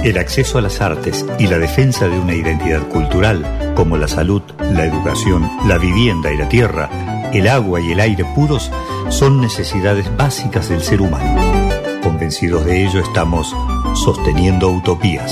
El acceso a las artes y la defensa de una identidad cultural, como la salud, la educación, la vivienda y la tierra, el agua y el aire puros, son necesidades básicas del ser humano. Convencidos de ello, estamos sosteniendo utopías.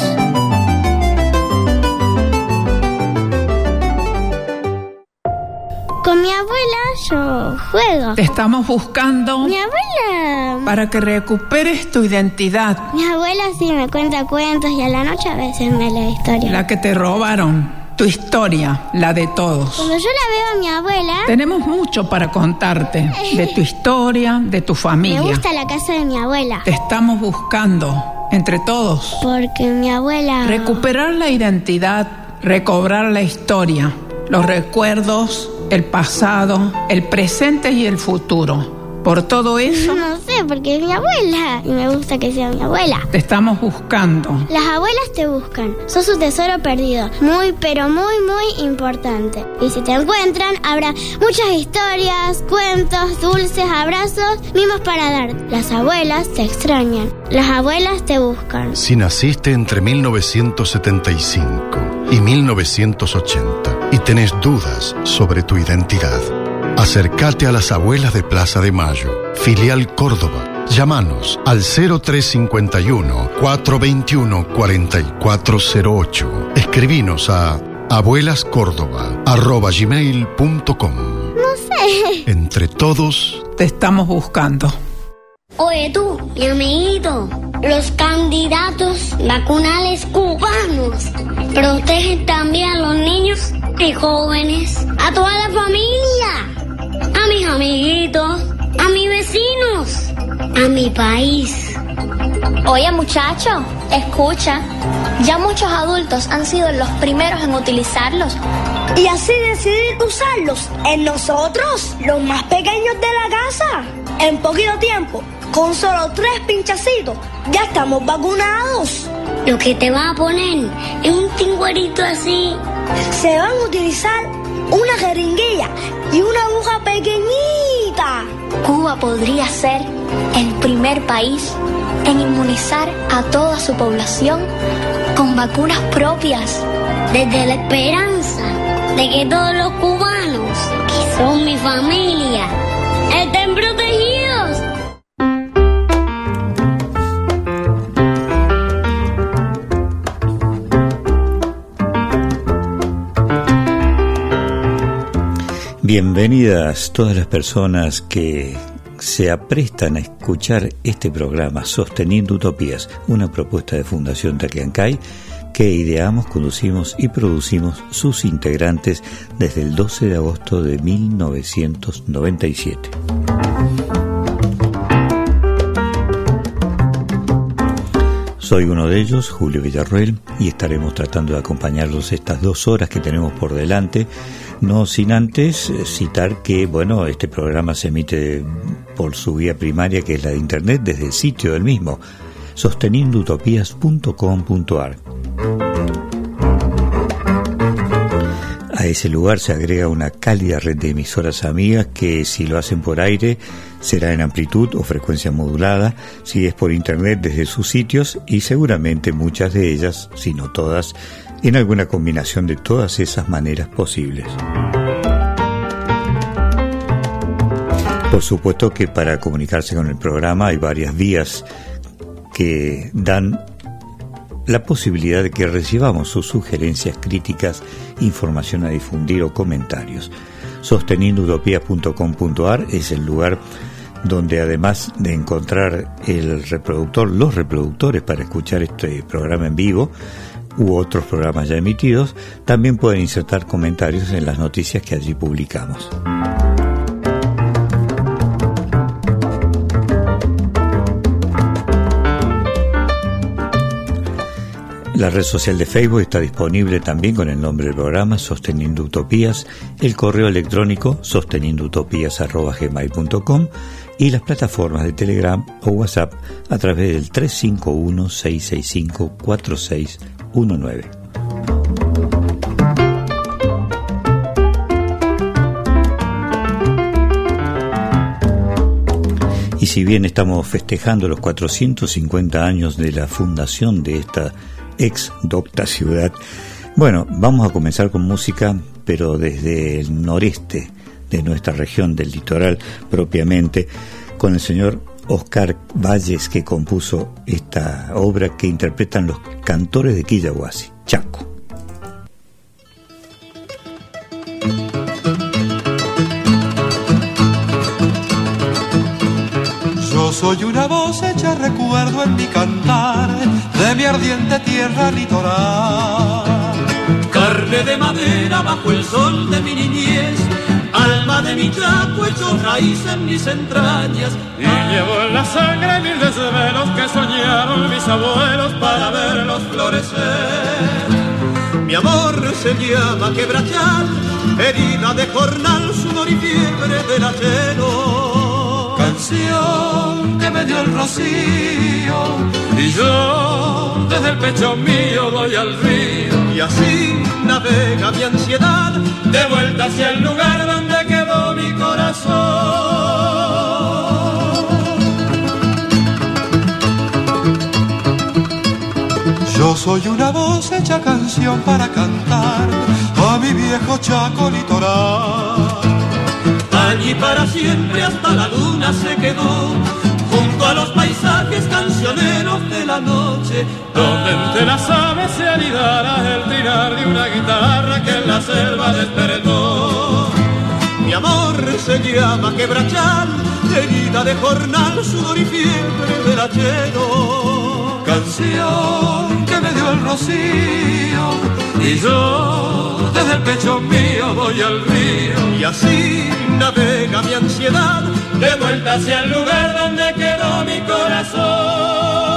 Con mi abuela yo juego. Te estamos buscando. Mi abuela... para que recuperes tu identidad. Mi abuela sí me cuenta cuentos y a la noche a veces me lee historias. La que te robaron. Tu historia, la de todos. Cuando yo la veo a mi abuela... tenemos mucho para contarte. De tu historia, de tu familia. Me gusta la casa de mi abuela. Te estamos buscando, entre todos. Porque mi abuela... recuperar la identidad, recobrar la historia, los recuerdos, el pasado, el presente y el futuro. Por todo eso... no sé, porque es mi abuela y me gusta que sea mi abuela. te estamos buscando. Las abuelas te buscan. Sos su tesoro perdido. Muy, pero muy, muy importante. Y si te encuentran, habrá muchas historias, cuentos, dulces, abrazos, mimos para dar. Las abuelas te extrañan. Las abuelas te buscan. Si naciste entre 1975 y 1980 y tenés dudas sobre tu identidad, acércate a las abuelas de Plaza de Mayo, filial Córdoba. Llámanos al 0351-421-4408. Escribinos a abuelascórdoba@gmail.com. No sé. Entre todos Te estamos buscando. Oye tú, mi amiguito, los candidatos vacunales cubanos protegen también a los niños y jóvenes, a toda la familia, a mis amiguitos, a mis vecinos, a mi país. Oye muchacho, escucha, ya muchos adultos han sido los primeros en utilizarlos. Y así decidir usarlos en nosotros, los más pequeños de la casa. En poquito tiempo, con solo 3 pinchacitos, ya estamos vacunados. Lo que te va a poner es un tingüerito así. Se van a utilizar una jeringuilla y una aguja pequeñita. Cuba podría ser el primer país en inmunizar a toda su población con vacunas propias. Desde la esperanza de que todos los cubanos, que son mi familia, estén protegidos. Bienvenidas todas las personas que se aprestan a escuchar este programa Sosteniendo Utopías, una propuesta de Fundación Taquiancay que ideamos, conducimos y producimos sus integrantes desde el 12 de agosto de 1997. Soy uno de ellos, Julio Villarroel, y estaremos tratando de acompañarlos estas 2 horas que tenemos por delante, no sin antes citar que, este programa se emite por su vía primaria, que es la de internet, desde el sitio del mismo, sosteniendoutopías.com.ar. A ese lugar se agrega una cálida red de emisoras amigas que, si lo hacen por aire, será en amplitud o frecuencia modulada, si es por internet desde sus sitios, y seguramente muchas de ellas, si no todas, en alguna combinación de todas esas maneras posibles. Por supuesto que para comunicarse con el programa hay varias vías que dan la posibilidad de que recibamos sus sugerencias, críticas, información a difundir o comentarios. Sosteniendoutopías.com.ar es el lugar donde, además de encontrar los reproductores para escuchar este programa en vivo u otros programas ya emitidos, también pueden insertar comentarios en las noticias que allí publicamos. La red social de Facebook está disponible también con el nombre del programa Sosteniendo Utopías, el correo electrónico sosteniendoutopías@gmail.com y las plataformas de Telegram o WhatsApp a través del 351-665-4619. Y si bien estamos festejando los 450 años de la fundación de esta ex docta ciudad. Bueno, vamos a comenzar con música, pero desde el noreste de nuestra región, del litoral propiamente, con el señor Oscar Valles, que compuso esta obra que interpretan los cantores de Quillahuasi, Chaco. Yo soy una voz hecha recuerdo en mi cantar de mi ardiente tierra litoral. Carne de madera bajo el sol de mi niñez, alma de mi Chaco hecho raíz en mis entrañas. Y llevo en la sangre mil desvelos que soñaron mis abuelos para verlos florecer. Mi amor se llama quebrachal, herida de jornal, sudor y fiebre del acero. Canción que me dio el rocío, y yo desde el pecho mío doy al río. Y así navega mi ansiedad, de vuelta hacia el lugar donde quedó mi corazón. Yo soy una voz hecha canción para cantar a mi viejo Chaco litoral. Allí para siempre hasta la luna se quedó, junto a los paisajes cancioneros de la noche, donde entre las aves se anidara el trinar de una guitarra que en la selva despertó. Mi amor se llama quebrachal, herida de jornal, sudor y fiebre del hachero. Canción que me dio el rocío, y yo desde el pecho mío voy al río. Y así navega mi ansiedad, de vuelta hacia el lugar donde quedó mi corazón.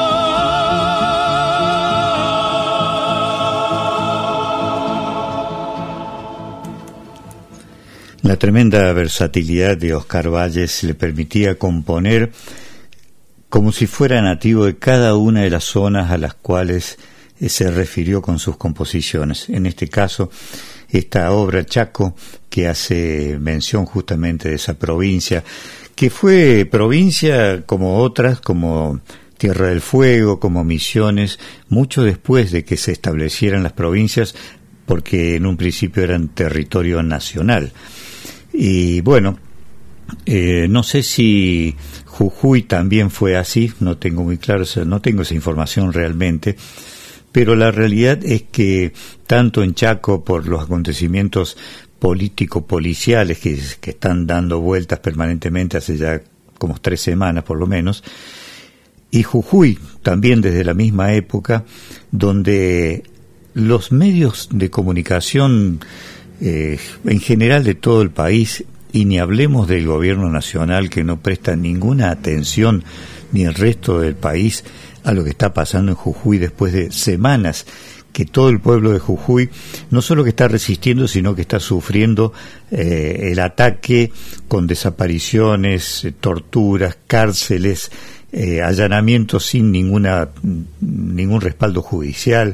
La tremenda versatilidad de Oscar Valles le permitía componer como si fuera nativo de cada una de las zonas a las cuales se refirió con sus composiciones. En este caso, esta obra Chaco, que hace mención justamente de esa provincia, que fue provincia como otras, como Tierra del Fuego, como Misiones, mucho después de que se establecieran las provincias, porque en un principio eran territorio nacional. Y bueno, no sé si Jujuy también fue así, no tengo muy claro, no tengo esa información realmente, pero la realidad es que tanto en Chaco, por los acontecimientos político-policiales que están dando vueltas permanentemente hace ya como 3 semanas por lo menos, y Jujuy también desde la misma época, donde los medios de comunicación en general de todo el país, y ni hablemos del gobierno nacional, que no presta ninguna atención, ni el resto del país, a lo que está pasando en Jujuy después de semanas que todo el pueblo de Jujuy no solo que está resistiendo, sino que está sufriendo el ataque con desapariciones, torturas, cárceles, allanamientos sin ningún respaldo judicial.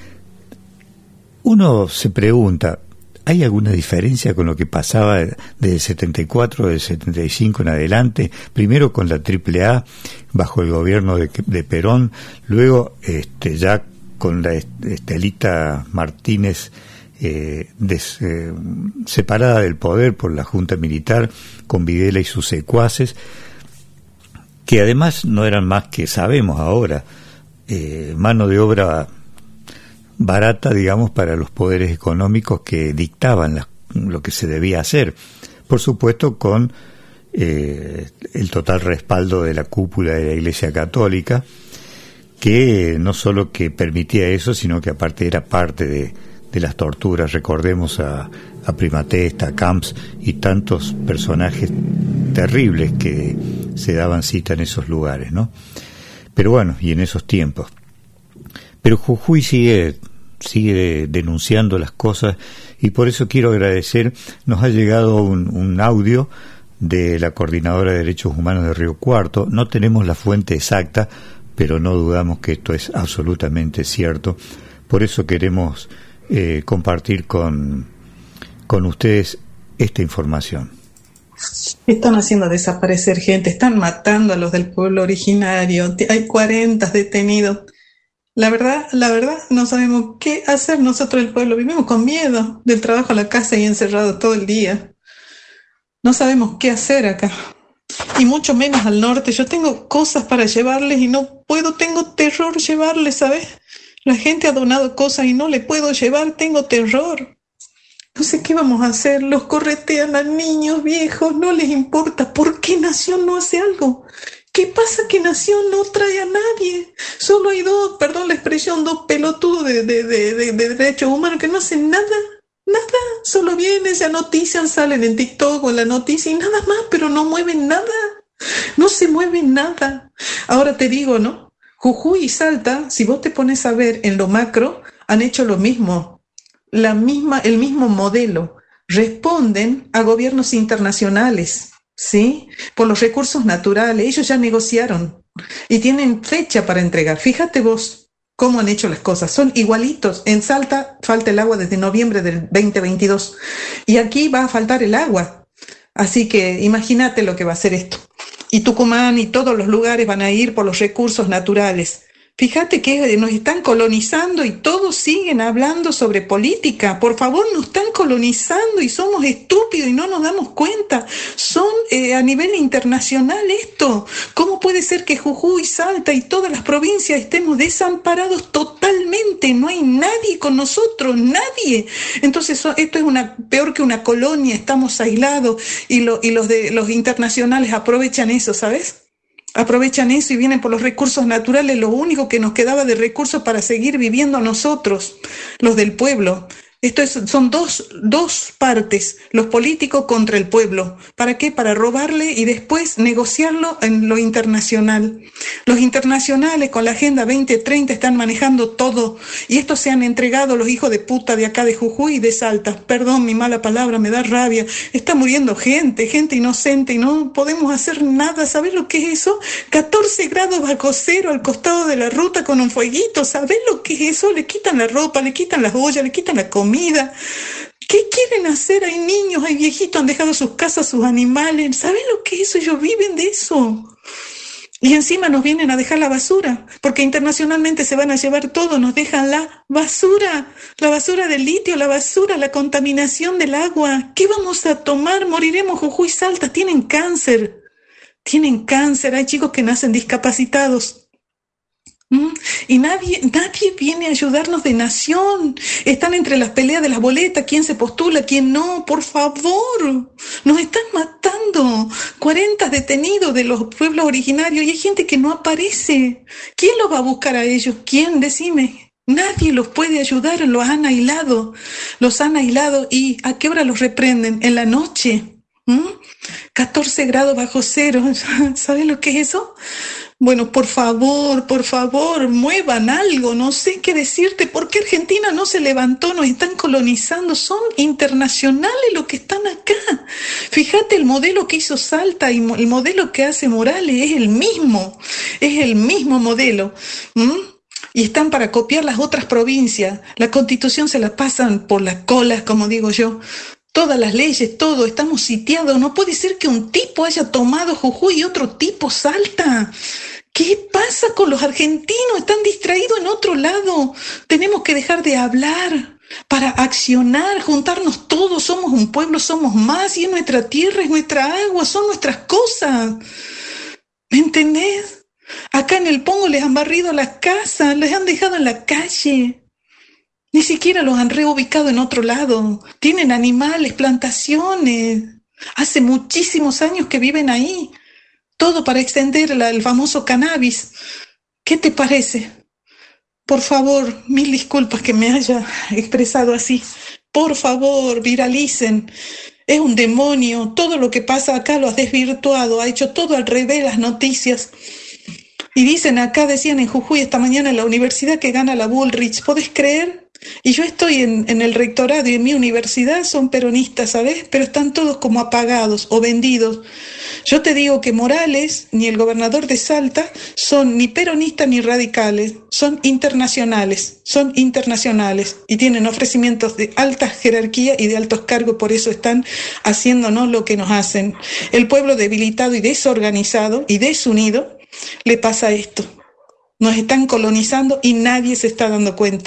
Uno se pregunta, ¿hay alguna diferencia con lo que pasaba desde el 74, del 75 en adelante? Primero con la AAA, bajo el gobierno de Perón, luego ya con la Estelita Martínez separada del poder por la Junta Militar, con Videla y sus secuaces, que además no eran más que, sabemos ahora, mano de obra barata, digamos, para los poderes económicos que dictaban lo que se debía hacer, por supuesto con el total respaldo de la cúpula de la Iglesia Católica, que no solo que permitía eso, sino que aparte era parte de las torturas. Recordemos a Prima Testa, a Camps y tantos personajes terribles que se daban cita en esos lugares, ¿no? Pero bueno, y en esos tiempos. Pero Jujuy sigue denunciando las cosas, y por eso quiero agradecer. Nos ha llegado un audio de la Coordinadora de Derechos Humanos de Río Cuarto. No tenemos la fuente exacta, pero no dudamos que esto es absolutamente cierto. Por eso queremos compartir con ustedes esta información. Están haciendo desaparecer gente, están matando a los del pueblo originario, hay 40 detenidos. La verdad, no sabemos qué hacer nosotros el pueblo. Vivimos con miedo del trabajo a la casa y encerrados todo el día. No sabemos qué hacer acá. Y mucho menos al norte. Yo tengo cosas para llevarles y no puedo, tengo terror llevarles, ¿sabes? La gente ha donado cosas y no le puedo llevar, tengo terror. No sé qué vamos a hacer, los corretean a niños, viejos, no les importa. ¿Por qué Nación no hace algo? ¿Qué pasa que Nación no trae a nadie? Solo hay dos, perdón la expresión, dos pelotudos de derechos humanos que no hacen nada. Nada, solo vienen, se notician, salen en TikTok o en la noticia y nada más, pero no mueven nada, no se mueve nada. Ahora te digo, ¿no? Jujuy y Salta, si vos te pones a ver en lo macro, han hecho lo mismo, el mismo modelo. Responden a gobiernos internacionales, ¿sí? Por los recursos naturales, ellos ya negociaron y tienen fecha para entregar. Fíjate vos cómo han hecho las cosas, son igualitos. En Salta falta el agua desde noviembre del 2022 y aquí va a faltar el agua, así que imagínate lo que va a ser esto. Y Tucumán y todos los lugares van a ir por los recursos naturales. Fíjate que nos están colonizando y todos siguen hablando sobre política. Por favor, nos están colonizando y somos estúpidos y no nos damos cuenta. Son a nivel internacional esto. ¿Cómo puede ser que Jujuy, Salta y todas las provincias estemos desamparados totalmente? No hay nadie con nosotros, nadie. Entonces esto es peor que una colonia, estamos aislados y los internacionales aprovechan eso, ¿sabes? Aprovechan eso y vienen por los recursos naturales, lo único que nos quedaba de recursos para seguir viviendo nosotros, los del pueblo. Son dos partes, los políticos contra el pueblo. ¿Para qué? Para robarle y después negociarlo en lo internacional. Los internacionales con la Agenda 2030 están manejando todo y estos se han entregado los hijos de puta de acá de Jujuy y de Salta. Perdón mi mala palabra, me da rabia. Está muriendo gente inocente y no podemos hacer nada. ¿Sabés lo que es eso? 14 grados bajo cero al costado de la ruta con un fueguito. ¿Sabés lo que es eso? Le quitan la ropa, le quitan las ollas, le quitan la comida. ¿Qué quieren hacer? Hay niños, hay viejitos, han dejado sus casas, sus animales. ¿Saben lo que es eso? Ellos viven de eso. Y encima nos vienen a dejar la basura, porque internacionalmente se van a llevar todo, nos dejan la basura del litio, la basura, la contaminación del agua. ¿Qué vamos a tomar? Moriremos. Jujuy, Salta, tienen cáncer, hay chicos que nacen discapacitados. Y nadie viene a ayudarnos de Nación. Están entre las peleas de las boletas, quién se postula, quién no. Por favor, nos están matando. 40 detenidos de los pueblos originarios y hay gente que no aparece. ¿Quién los va a buscar a ellos? ¿Quién? Decime. Nadie los puede ayudar, los han aislado y ¿a qué hora los reprenden? En la noche. 14 grados bajo cero. ¿Sabes lo que es eso? Bueno, por favor, muevan algo, no sé qué decirte. ¿Por qué Argentina no se levantó? Nos están colonizando, son internacionales los que están acá. Fíjate el modelo que hizo Salta y el modelo que hace Morales, es el mismo modelo. Y están para copiar las otras provincias. La Constitución se la pasan por las colas, como digo yo. Todas las leyes, todo, estamos sitiados. No puede ser que un tipo haya tomado Jujuy y otro tipo Salta. ¿Qué pasa con los argentinos? Están distraídos en otro lado. Tenemos que dejar de hablar para accionar, juntarnos todos. Somos un pueblo, somos más y es nuestra tierra, es nuestra agua, son nuestras cosas. ¿Me entendés? Acá en el Pongo les han barrido las casas, les han dejado en la calle. Ni siquiera los han reubicado en otro lado. Tienen animales, plantaciones. Hace muchísimos años que viven ahí. Todo para extender el famoso cannabis. ¿Qué te parece? Por favor, mil disculpas que me haya expresado así. Por favor, viralicen. Es un demonio. Todo lo que pasa acá lo has desvirtuado. Ha hecho todo al revés las noticias. Y dicen acá, decían en Jujuy esta mañana en la universidad que gana la Bullrich. ¿Podés creer? Y yo estoy en el rectorado y en mi universidad son peronistas, ¿sabes? Pero están todos como apagados o vendidos. Yo te digo que Morales ni el gobernador de Salta son ni peronistas ni radicales, son internacionales y tienen ofrecimientos de alta jerarquía y de altos cargos, por eso están haciéndonos lo que nos hacen. El pueblo debilitado y desorganizado y desunido le pasa esto. Nos están colonizando y nadie se está dando cuenta.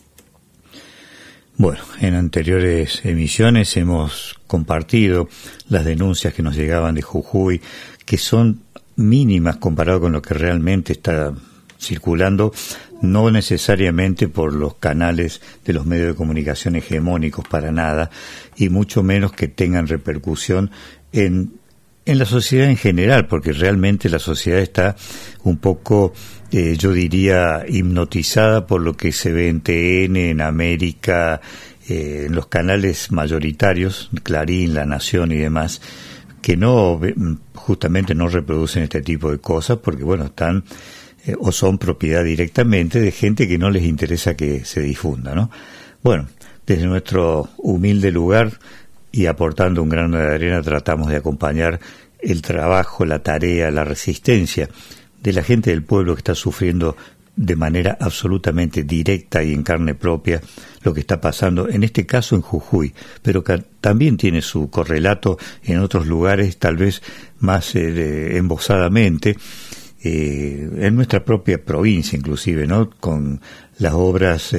Bueno, en anteriores emisiones hemos compartido las denuncias que nos llegaban de Jujuy, que son mínimas comparado con lo que realmente está circulando, no necesariamente por los canales de los medios de comunicación hegemónicos para nada, y mucho menos que tengan repercusión en la sociedad en general, porque realmente la sociedad está un poco, yo diría, hipnotizada por lo que se ve en TN, en América, en los canales mayoritarios, Clarín, La Nación y demás, que justamente no reproducen este tipo de cosas, porque bueno, están o son propiedad directamente de gente que no les interesa que se difunda, ¿no? Bueno, desde nuestro humilde lugar y aportando un grano de arena tratamos de acompañar el trabajo, la tarea, la resistencia de la gente del pueblo que está sufriendo de manera absolutamente directa y en carne propia lo que está pasando, en este caso en Jujuy, pero que también tiene su correlato en otros lugares, tal vez más embosadamente, en nuestra propia provincia inclusive, ¿no? Con las obras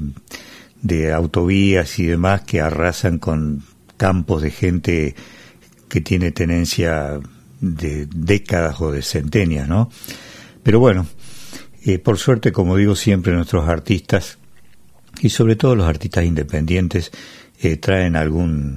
de autovías y demás que arrasan con campos de gente que tiene tenencia de décadas o de centenias, ¿no? Pero bueno, por suerte, como digo siempre, nuestros artistas, y sobre todo los artistas independientes, traen algún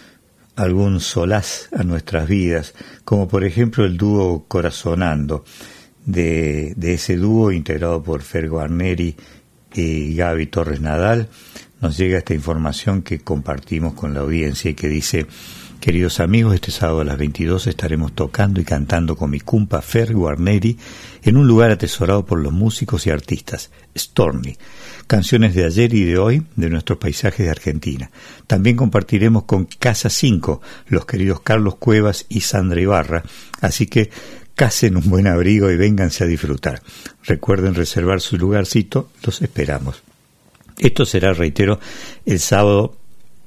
solaz a nuestras vidas, como por ejemplo el dúo Corazonando, de ese dúo integrado por Fer Guarneri y Gaby Torres Nadal. Nos llega esta información que compartimos con la audiencia y que dice: queridos amigos, este sábado a las 22 estaremos tocando y cantando con mi cumpa Fer Guarneri en un lugar atesorado por los músicos y artistas, Storni. Canciones de ayer y de hoy de nuestros paisajes de Argentina. También compartiremos con Casa 5, los queridos Carlos Cuevas y Sandra Ibarra, así que casen un buen abrigo y vénganse a disfrutar. Recuerden reservar su lugarcito, los esperamos. Esto será, reitero, el sábado,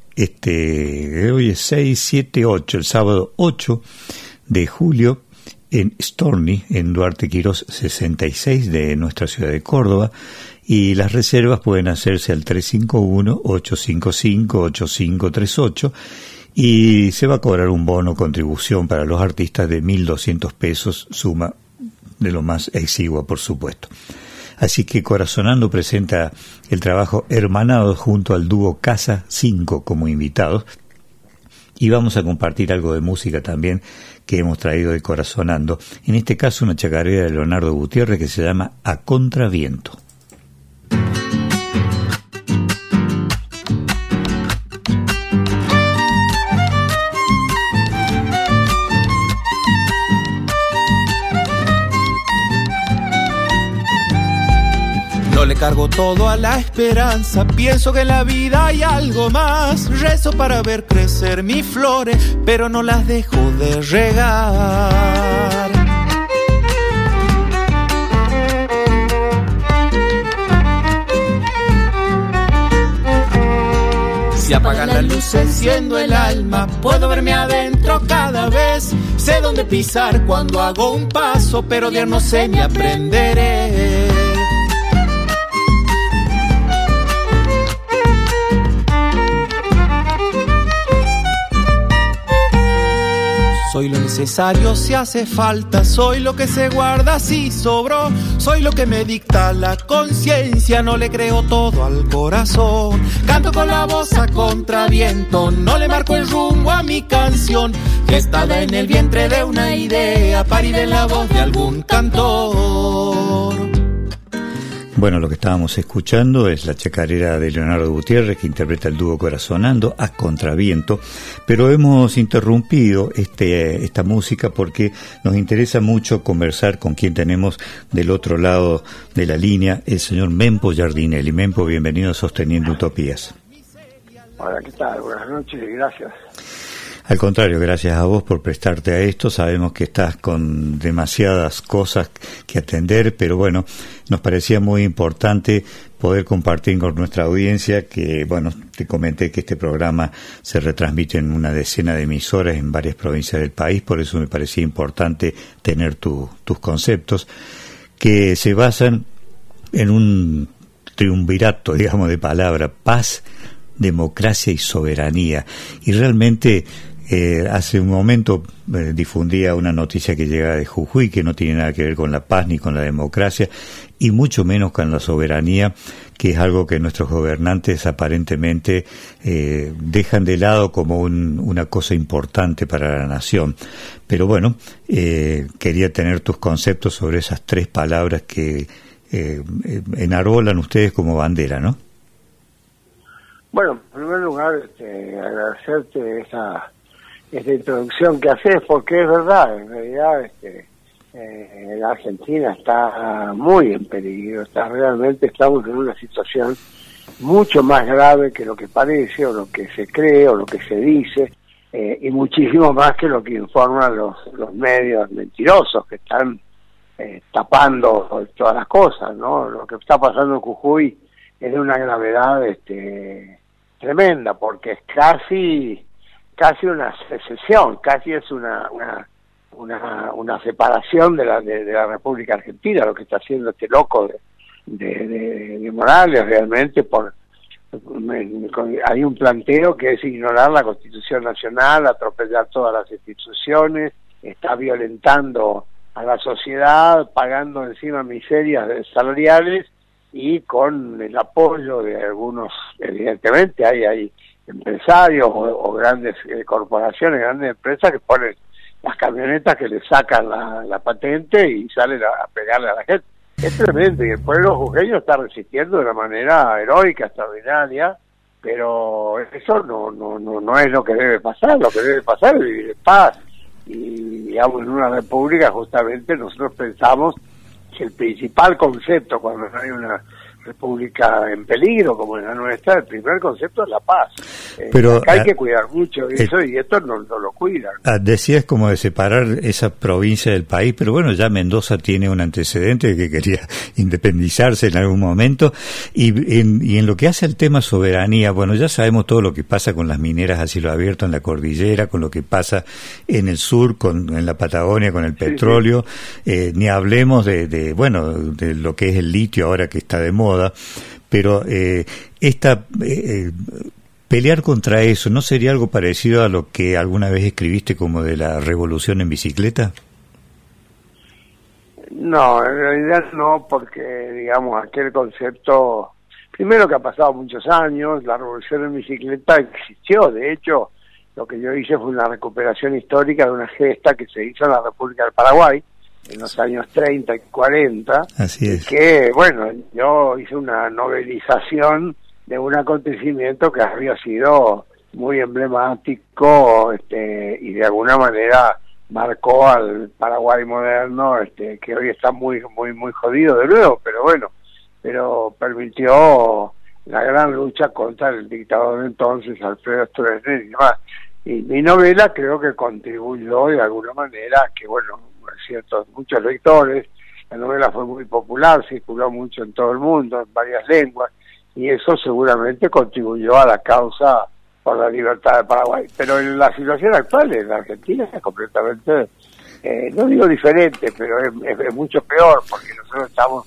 hoy es 6, 7, 8, el sábado 8 de julio en Storni, en Duarte Quirós 66 de nuestra ciudad de Córdoba, y las reservas pueden hacerse al 351-855-8538 y se va a cobrar un bono contribución para los artistas de 1.200 pesos, suma de lo más exigua, por supuesto. Así que Corazonando presenta el trabajo Hermanados junto al dúo Casa 5 como invitados, y vamos a compartir algo de música también que hemos traído de Corazonando, en este caso una chacarera de Leonardo Gutiérrez que se llama A Contraviento. No le cargo todo a la esperanza, pienso que en la vida hay algo más. Rezo para ver crecer mis flores, pero no las dejo de regar. Si apagan la luz enciendo el alma, puedo verme adentro cada vez. Sé dónde pisar cuando hago un paso, pero de no sé ni aprenderé. Soy lo necesario si hace falta, soy lo que se guarda si sobró, soy lo que me dicta la conciencia, no le creo todo al corazón. Canto con la voz a contraviento, no le marco el rumbo a mi canción, gestada en el vientre de una idea, parida en la voz de algún cantor. Bueno, lo que estábamos escuchando es la chacarera de Leonardo Gutiérrez, que interpreta el dúo Corazonando a contraviento, pero hemos interrumpido esta música porque nos interesa mucho conversar con quien tenemos del otro lado de la línea, el señor Mempo Giardinelli. Mempo, bienvenido a Sosteniendo Utopías. Hola, ¿qué tal? Buenas noches y gracias. Al contrario, gracias a vos por prestarte a esto. Sabemos que estás con demasiadas cosas que atender, pero bueno, nos parecía muy importante poder compartir con nuestra audiencia que, bueno, te comenté que este programa se retransmite en una decena de emisoras en varias provincias del país, por eso me parecía importante tener tus conceptos. que se basan en un triunvirato, digamos, de palabra: paz, democracia y soberanía. Y realmente hace un momento difundía una noticia que llega de Jujuy, que no tiene nada que ver con la paz ni con la democracia, y mucho menos con la soberanía, que es algo que nuestros gobernantes aparentemente dejan de lado como una cosa importante para la nación. Pero bueno, quería tener tus conceptos sobre esas tres palabras que enarbolan ustedes como bandera, ¿no? Bueno, en primer lugar, agradecerte esta introducción que haces, porque es verdad, en realidad la Argentina está muy en peligro, estamos en una situación mucho más grave que lo que parece, o lo que se cree, o lo que se dice, y muchísimo más que lo que informan los medios mentirosos que están tapando todas las cosas, ¿no? Lo que está pasando en Jujuy es de una gravedad tremenda, porque es casi una secesión, casi es una separación de la República Argentina, lo que está haciendo este loco de Morales. Realmente hay un planteo que es ignorar la Constitución Nacional, atropellar todas las instituciones, está violentando a la sociedad, pagando encima miserias salariales, y con el apoyo de algunos, evidentemente hay empresarios o grandes corporaciones, grandes empresas que ponen las camionetas que le sacan la patente y salen a pegarle a la gente. Es tremendo, y el pueblo jujeño está resistiendo de una manera heroica, extraordinaria, pero eso no es lo que debe pasar. Lo que debe pasar es vivir en paz, y digamos, en una república justamente nosotros pensamos que el principal concepto cuando hay una república en peligro como es la nuestra, el primer concepto es la paz. Pero acá hay que cuidar mucho eso, y esto no lo cuidan. Decías como de separar esa provincia del país, pero bueno, ya Mendoza tiene un antecedente de que quería independizarse en algún momento, y en lo que hace al tema soberanía, bueno, ya sabemos todo lo que pasa con las mineras a cielo abierto en la cordillera, con lo que pasa en el sur, en la Patagonia, con el petróleo, sí. Ni hablemos de lo que es el litio ahora que está de moda. Pero pelear contra eso, ¿no sería algo parecido a lo que alguna vez escribiste como de la revolución en bicicleta? No, en realidad no, porque digamos aquel concepto, primero que ha pasado muchos años, la revolución en bicicleta existió. De hecho, lo que yo hice fue una recuperación histórica de una gesta que se hizo en la República del Paraguay en los años 30 y 40. Así es. Que, bueno, yo hice una novelización de un acontecimiento que había sido muy emblemático, y de alguna manera marcó al Paraguay moderno, que hoy está muy jodido de nuevo, pero bueno, permitió la gran lucha contra el dictador de entonces, Alfredo Stroessner y demás. Y mi novela creo que contribuyó de alguna manera a que, bueno, muchos lectores, la novela fue muy popular, circuló mucho en todo el mundo, en varias lenguas, y eso seguramente contribuyó a la causa por la libertad de Paraguay. Pero en la situación actual en la Argentina es completamente, no digo diferente, pero es mucho peor, porque nosotros estamos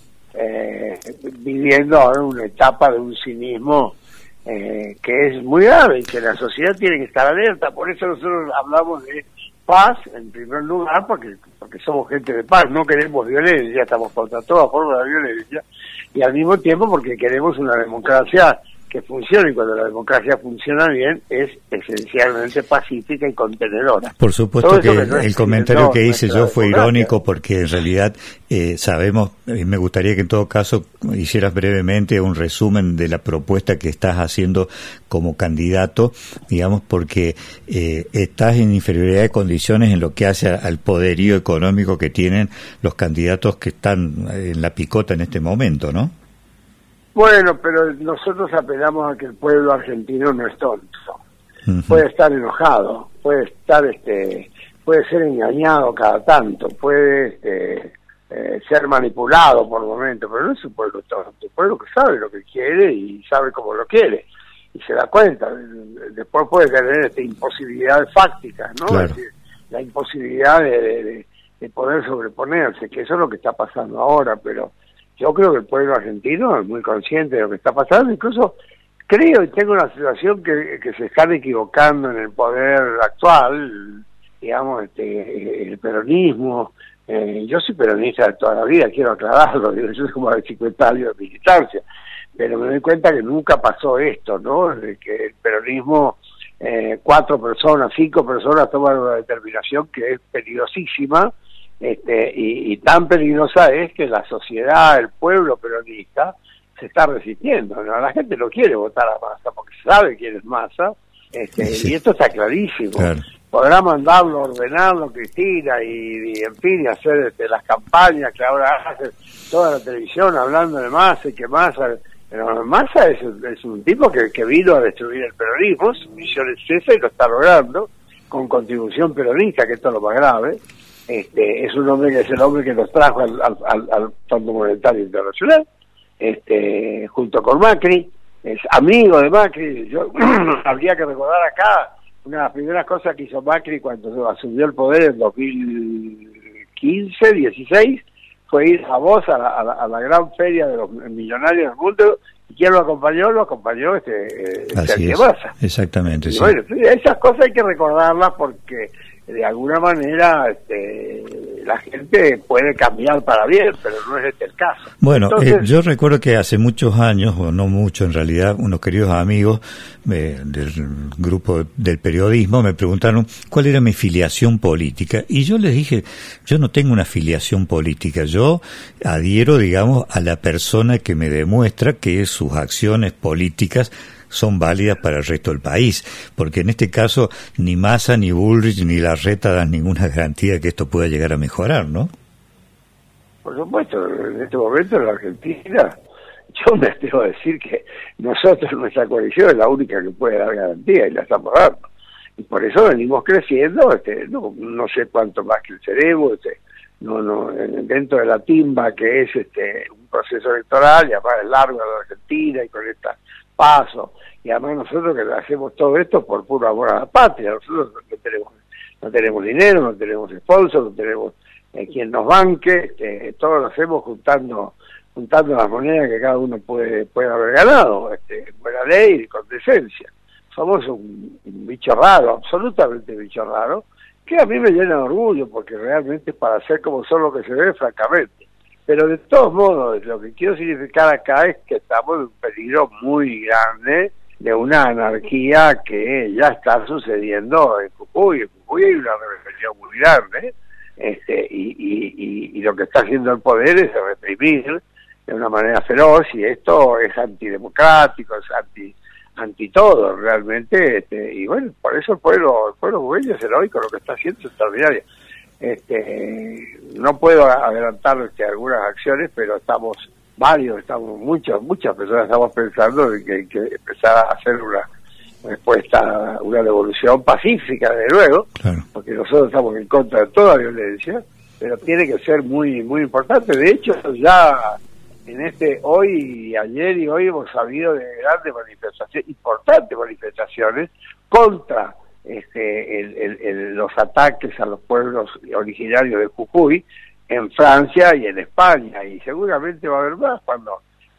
viviendo ahora una etapa de un cinismo que es muy grave, y que la sociedad tiene que estar alerta. Por eso nosotros hablamos de paz en primer lugar, porque somos gente de paz, no queremos violencia, estamos contra toda forma de violencia, y al mismo tiempo porque queremos una democracia que funcione, y cuando la democracia funciona bien es esencialmente pacífica y contenedora. Por supuesto que el comentario que hice yo fue irónico, porque en realidad sabemos, me gustaría que en todo caso hicieras brevemente un resumen de la propuesta que estás haciendo como candidato, digamos, porque estás en inferioridad de condiciones en lo que hace al poderío económico que tienen los candidatos que están en la picota en este momento, ¿no? Bueno, pero nosotros apelamos a que el pueblo argentino no es tonto. Uh-huh. Puede estar enojado, puede ser engañado cada tanto, puede ser manipulado por momentos, pero no es un pueblo tonto, un pueblo que sabe lo que quiere y sabe cómo lo quiere, y se da cuenta. Después puede tener imposibilidades fácticas, ¿no? Claro. Es decir, la imposibilidad de poder sobreponerse, que eso es lo que está pasando ahora, pero yo creo que el pueblo argentino es muy consciente de lo que está pasando, incluso creo y tengo la sensación que se están equivocando en el poder actual, digamos, el peronismo. Yo soy peronista de toda la vida, quiero aclararlo, yo soy como de 50 años de militancia, pero me doy cuenta que nunca pasó esto, ¿no? De que el peronismo, 4 personas, 5 personas toman una determinación que es peligrosísima, y tan peligrosa es que la sociedad, el pueblo peronista, se está resistiendo, ¿no? La gente no quiere votar a Massa porque sabe quién es Massa, sí. Y esto está clarísimo. Claro. Podrá mandarlo, ordenarlo Cristina y en fin, y hacer las campañas que ahora hace toda la televisión hablando de Massa y que Massa... Pero Massa es un tipo que vino a destruir el peronismo, su misión es esa y lo está logrando, con contribución peronista, que esto es lo más grave. Es un hombre que es el hombre que nos trajo al Fondo Monetario Internacional, junto con Macri, es amigo de Macri. Yo habría que recordar acá una de las primeras cosas que hizo Macri cuando asumió el poder en 2015, 16, fue ir a Davos a la gran feria de los millonarios del mundo. ¿Y quién lo acompañó? Sergio Massa. Exactamente, y sí. Bueno, esas cosas hay que recordarlas porque de alguna manera la gente puede cambiar para bien, pero no es el caso. Bueno, entonces, yo recuerdo que hace muchos años, o no mucho en realidad, unos queridos amigos del grupo del periodismo me preguntaron cuál era mi filiación política, y yo les dije, yo no tengo una filiación política, yo adhiero, digamos, a la persona que me demuestra que sus acciones políticas son válidas para el resto del país, porque en este caso ni Massa, ni Bullrich, ni Larreta dan ninguna garantía de que esto pueda llegar a mejorar, ¿no? Por supuesto, en este momento en la Argentina, yo me atrevo a decir que nosotros, nuestra coalición es la única que puede dar garantía y la estamos dando. Y por eso venimos creciendo, no sé cuánto más creceremos, dentro de la timba que es un proceso electoral, y además es largo de la Argentina y con esta paso, y además nosotros que hacemos todo esto por puro amor a la patria, nosotros no tenemos dinero, no tenemos sponsor, no tenemos quien nos banque, todo lo hacemos juntando las monedas que cada uno puede haber ganado, buena ley y con decencia. Somos un bicho raro, absolutamente bicho raro, que a mí me llena de orgullo, porque realmente es para ser como son lo que se ve, francamente. Pero de todos modos, lo que quiero significar acá es que estamos en un peligro muy grande de una anarquía que ya está sucediendo en Jujuy. En Jujuy hay una rebelión muy grande, y lo que está haciendo el poder es reprimir de una manera feroz, y esto es antidemocrático, es anti todo realmente, y bueno, por eso el pueblo jujeño es heroico, lo que está haciendo es extraordinario. No puedo adelantar algunas acciones, pero muchas personas estamos pensando en que hay que empezar a hacer una respuesta, una devolución pacífica, desde luego, claro, porque nosotros estamos en contra de toda violencia, pero tiene que ser muy muy importante. De hecho, ya en ayer y hoy hemos sabido de grandes manifestaciones, importantes manifestaciones contra los ataques a los pueblos originarios de Jujuy en Francia y en España, y seguramente va a haber más cuando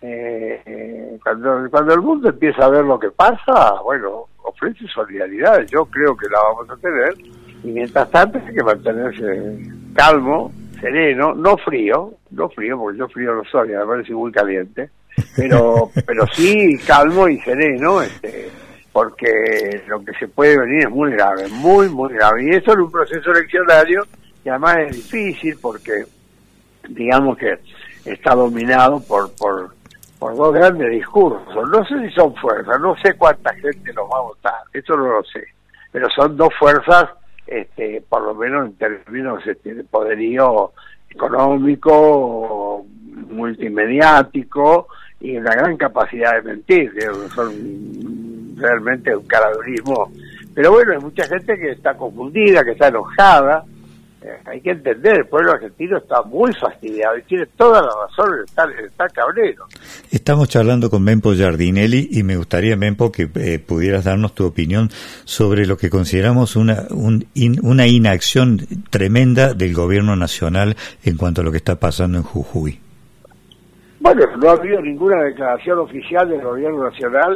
el mundo empieza a ver lo que pasa. Bueno, ofrece solidaridad, yo creo que la vamos a tener, y mientras tanto hay que mantenerse calmo, sereno, no frío, porque yo frío no soy, me parece muy caliente, pero sí calmo y sereno, porque lo que se puede venir es muy grave, muy, muy grave. Y eso en un proceso eleccionario, y además es difícil porque, digamos que está dominado por dos grandes discursos. No sé si son fuerzas, no sé cuánta gente los va a votar, eso no lo sé. Pero son dos fuerzas, por lo menos en términos de poderío económico, multimediático, y una gran capacidad de mentir, son realmente un caradurismo. Pero bueno, hay mucha gente que está confundida, que está enojada, hay que entender, el pueblo argentino está muy fastidiado y tiene toda la razón en estar cabrero. Estamos charlando con Mempo Giardinelli y me gustaría, Mempo, que pudieras darnos tu opinión sobre lo que consideramos una inacción tremenda del gobierno nacional en cuanto a lo que está pasando en Jujuy. Bueno, no ha habido ninguna declaración oficial del gobierno nacional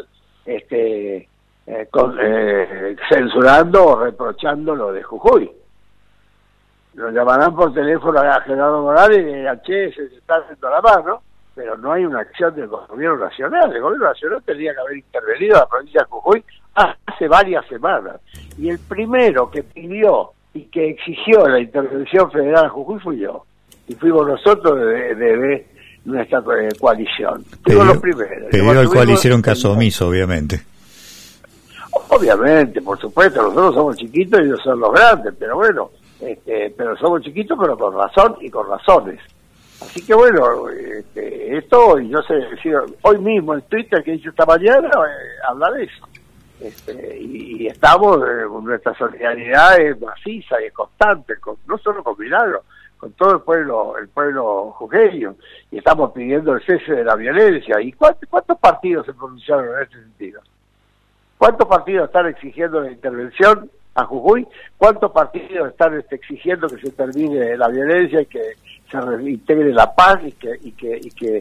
censurando o reprochando lo de Jujuy. Lo llamarán por teléfono a Gerardo Morales y dirán, che, se está haciendo la mano, pero no hay una acción del gobierno nacional. El gobierno nacional tendría que haber intervenido en la provincia de Jujuy hace varias semanas. Y el primero que pidió y que exigió la intervención federal a Jujuy fui yo. Y fuimos nosotros de nuestra coalición. Fuimos los primeros. Pedido al cual hicieron caso omiso, obviamente. Obviamente, por supuesto, nosotros somos chiquitos y ellos son los grandes, pero bueno, pero somos chiquitos, pero con razón y con razones. Así que bueno, esto, y yo sé decir, hoy mismo en Twitter que hice esta mañana, habla de eso. Y estamos, nuestra solidaridad es maciza y es constante, no solo con Milagro, con todo el pueblo jujeño, y estamos pidiendo el cese de la violencia. ¿Y cuántos partidos se pronunciaron en este sentido? ¿Cuántos partidos están exigiendo la intervención a Jujuy? ¿Cuántos partidos están exigiendo que se termine la violencia y que se reintegre la paz y que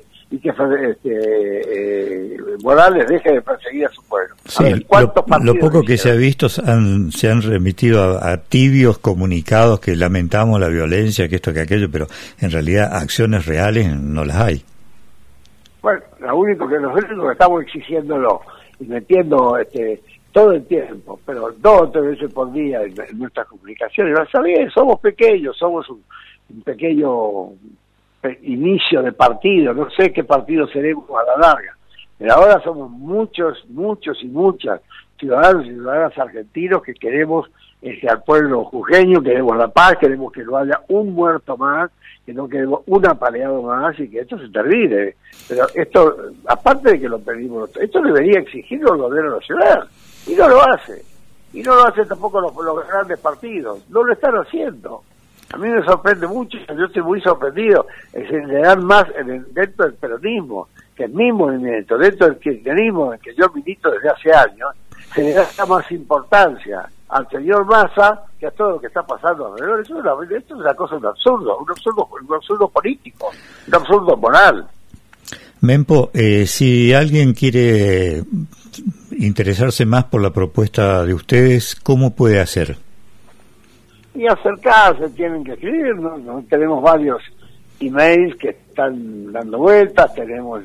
Morales deje de perseguir a su pueblo? Sí, lo poco que se ha visto se han remitido a tibios comunicados que lamentamos la violencia, que esto, que aquello, pero en realidad acciones reales no las hay. Bueno, lo único que nosotros estamos exigiéndolo y metiendo todo el tiempo, pero 2 o 3 veces por día en nuestras comunicaciones. Está bien, somos pequeños, somos un pequeño inicio de partido, no sé qué partido seremos a la larga, pero ahora somos muchos y muchas ciudadanos y ciudadanas argentinos que queremos al pueblo jujeño, queremos la paz, queremos que no haya un muerto más, que no queremos un apaleado más y que esto se termine. Pero esto, aparte de que lo pedimos, esto debería exigirlo el gobierno nacional, y no lo hace. Y no lo hacen tampoco los grandes partidos, no lo están haciendo. A mí me sorprende mucho, yo estoy muy sorprendido, es generar más dentro del peronismo, que el mismo movimiento, dentro del kirchnerismo en que yo milito desde hace años, se le da más importancia al señor Massa que a todo lo que está pasando alrededor. Esto es una cosa, un absurdo político, un absurdo moral. Mempo, si alguien quiere interesarse más por la propuesta de ustedes, ¿cómo puede hacer? Y acercarse, tienen que escribirnos, ¿no? Tenemos varios emails que están dando vueltas, tenemos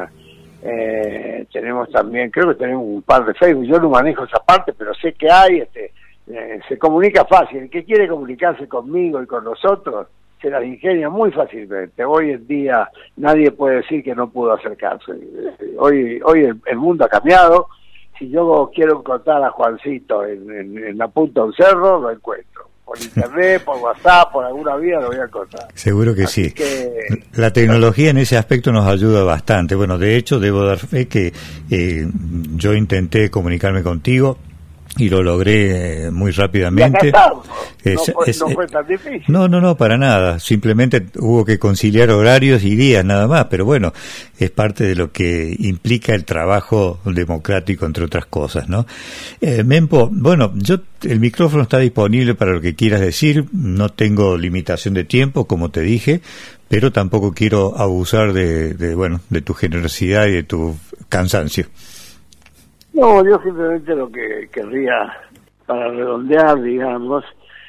tenemos también, creo que tenemos un par de Facebook, yo no manejo esa parte, pero sé que hay, se comunica fácil. El que quiere comunicarse conmigo y con nosotros, se las ingenia muy fácilmente. Hoy en día nadie puede decir que no pudo acercarse. Hoy el mundo ha cambiado. Si yo quiero encontrar a Juancito en la punta de un cerro, lo encuentro. Por internet, por WhatsApp, por alguna vía lo voy a encontrar. Seguro que Así sí. Que, la tecnología en ese aspecto nos ayuda bastante. Bueno, de hecho, debo dar fe que yo intenté comunicarme contigo y lo logré muy rápidamente. No fue tan difícil. No, para nada. Simplemente hubo que conciliar horarios y días nada más, pero bueno, es parte de lo que implica el trabajo democrático, entre otras cosas, ¿no? Mempo, bueno, el micrófono está disponible para lo que quieras decir, no tengo limitación de tiempo, como te dije, pero tampoco quiero abusar de tu generosidad y de tu cansancio. No, yo simplemente lo que querría, para redondear, digamos,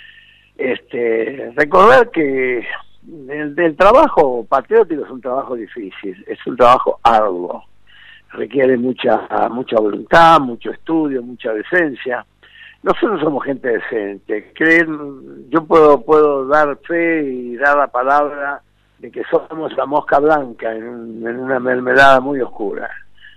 recordar que el trabajo patriótico es un trabajo difícil, es un trabajo arduo, requiere mucha voluntad, mucho estudio, mucha decencia. Nosotros somos gente decente, yo puedo dar fe y dar la palabra de que somos la mosca blanca en una mermelada muy oscura.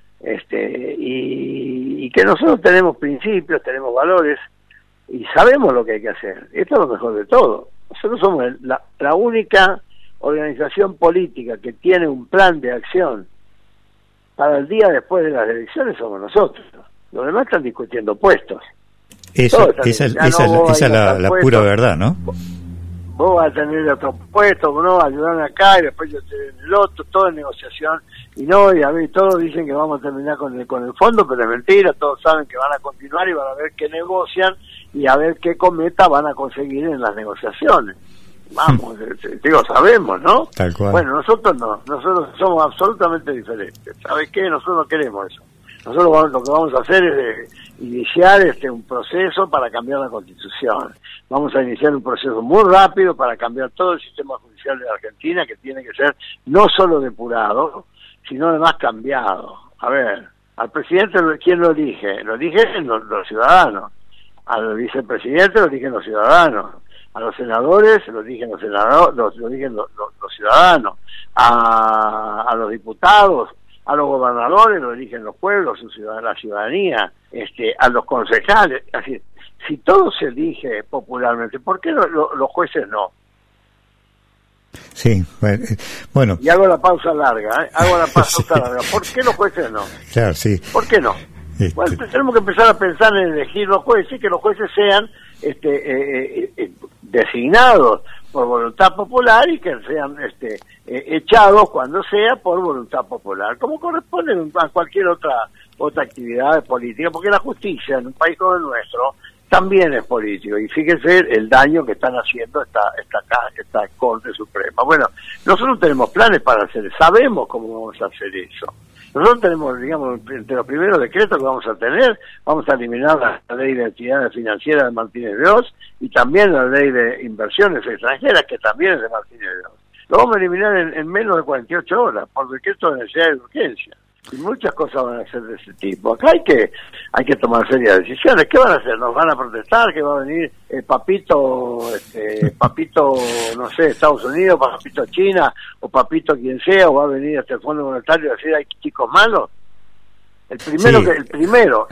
Y que nosotros tenemos principios, tenemos valores y sabemos lo que hay que hacer. Esto es lo mejor de todo. Nosotros somos la única organización política que tiene un plan de acción para el día después de las elecciones, somos nosotros. Los demás están discutiendo puestos. Esa es la pura verdad, ¿no? vos vas a tener otro puesto, vos no, ayudarme acá y después yo te doy el otro, todo en negociación. Y no, y a ver, todos dicen que vamos a terminar con el fondo, pero es mentira, todos saben que van a continuar y van a ver qué negocian y a ver qué cometa van a conseguir en las negociaciones. Vamos, digo, sabemos, ¿no? Tal cual. Bueno, nosotros no, nosotros somos absolutamente diferentes. ¿Sabes qué? Nosotros no queremos eso. Nosotros lo que vamos a hacer es iniciar un proceso para cambiar la Constitución. Vamos a iniciar un proceso muy rápido para cambiar todo el sistema judicial de la Argentina, que tiene que ser no solo depurado, sino además cambiado. A ver, al presidente, ¿quién lo elige? Lo eligen los ciudadanos. Al vicepresidente lo eligen los ciudadanos. A los senadores lo eligen los ciudadanos. A los diputados, a los gobernadores lo eligen los pueblos, la ciudadanía, a los concejales. Así, si todo se elige popularmente, ¿por qué los jueces no? Sí, bueno. Y hago la pausa larga, larga. ¿Por qué los jueces no? Claro, sí. ¿Por qué no? Bueno, tenemos que empezar a pensar en elegir los jueces, que los jueces sean designados por voluntad popular y que sean echados cuando sea por voluntad popular, como corresponde a cualquier otra actividad política, porque la justicia en un país como el nuestro también es político, y fíjense el daño que están haciendo esta Corte Suprema. Bueno, nosotros tenemos planes para hacer, sabemos cómo vamos a hacer eso. Nosotros tenemos, digamos, entre los primeros decretos que vamos a tener, vamos a eliminar la ley de entidades financieras de Martínez de Oz y también la ley de inversiones extranjeras, que también es de Martínez de Oz. Lo vamos a eliminar en menos de 48 horas, por decreto de necesidad y urgencia. Y muchas cosas van a ser de ese tipo. Acá hay que tomar serias decisiones. ¿Qué van a hacer? ¿Nos van a protestar? ¿Que va a venir Papito, no sé, Estados Unidos, Papito China, o Papito quien sea, o va a venir hasta el Fondo Monetario y decir hay chicos malos? El primero